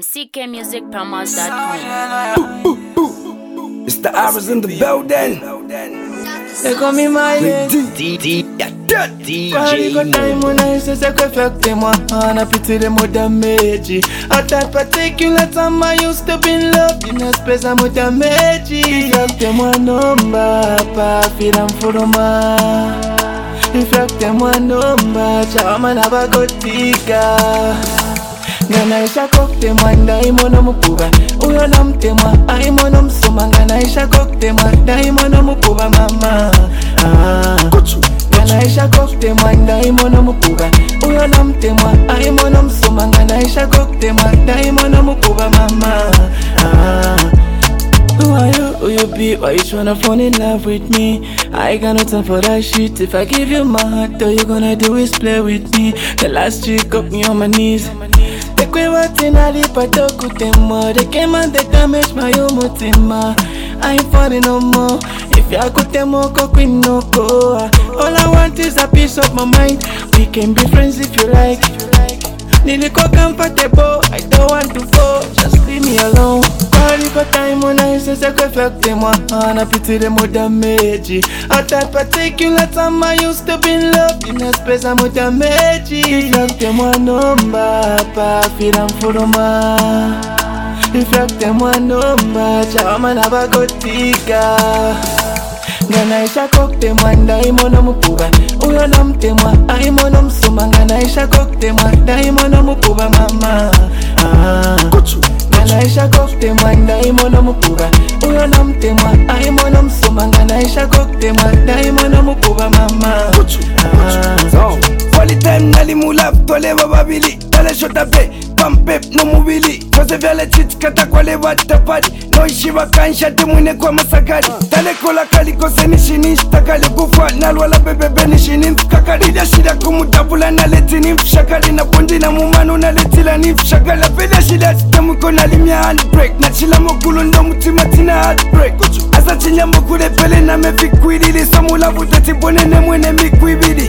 ckmusicpromos.com. It's the hours in the building. They call me my DJ time when I say moi on a pity de mo damage. At that particular time I used to be in love in a space I'm with damage. Moi number pa filam furuma. Moi number chama na bagotika. Nganaisha kokte mwanda imono mupuba uyo namtemwa aimono msuma nganaisha kokte mwanda imono mupuba mama Nganaisha kokte mwanda imono mupuba uyo namtemwa aimono msuma nganaisha kokte mwanda imono mupuba mama Who are you? Who you be? Why you tryna fall in love with me? I got no time for that shit. If I give you my heart, all you gonna do is play with me. The last trick got me on my knees. They quit watching all the patoku tema. They came and they damaged my umutima. I ain't falling no more. If you could temo kokwi no go. All I want is a piece of my mind. We can be friends if you like. Niliko comfortable, I don't want to fall. Just leave me alone. Quality for time when I say moi on a pity de mo damage. At that particular time I used to be in love in a space I'm with damage. Moi number pa filam furuma. Moi number chama na bagotika. Nganaisha kokte mwanda imono mupuba uyo namtemwa aimono msuma nganaisha kokte mwanda imono mupuba mama Nganaisha kokte mwanda imono mupuba uyo namtemwa aimono msuma nganaisha kokte mwanda imono mupuba mama Quali time nali mulap tole bababili Tale shotape pampep no mubili Kose vyale chichi kata kwale watapadi No ishiva kansha temwine kwa masakari Tale kola kali kose nishinish takali Kufa nalwala bebebe nishinimf kakari Ida shida kumutabula naleti nimfshakari Na pundi na mumanu naletila nimfshakari Peda shida chitamwiko nalimia handbrake Na chila mokulu ndo mutima tina heartbreak Asa chinyambo kule pele na mefikwidili Samula vutati bonene mwene mikwibidi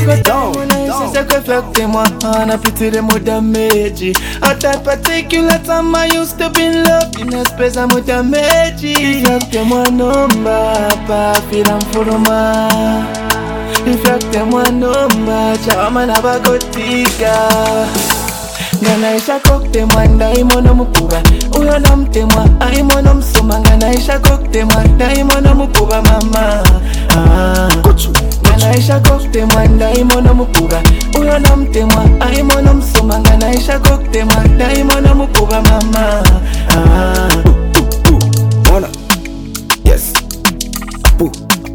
moi on a pity de mo damage. At that particular time I used to be in love in a space I'm with damage. Moi number pa filam furuma. Moi number chama na bagotika. Nganaisha kokte mwanda imono mupuba uyo namtemwa aimono msuma nganaisha kokte mwanda imono mupuba mama Nganaisha kokte mwanda imono mupuba uyo namtemwa aimono msuma nganaisha kokte mwanda imono mupuba mama Mona Yes Apu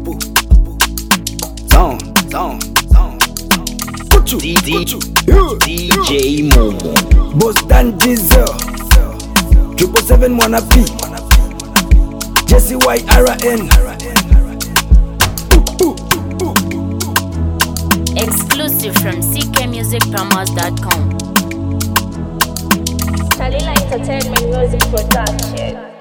DJ Momo Boss Dan Diesel 777 Mwana P Jesse YRN Exclusive from ckmusicpromos.com. Shalila Entertainment Music Production.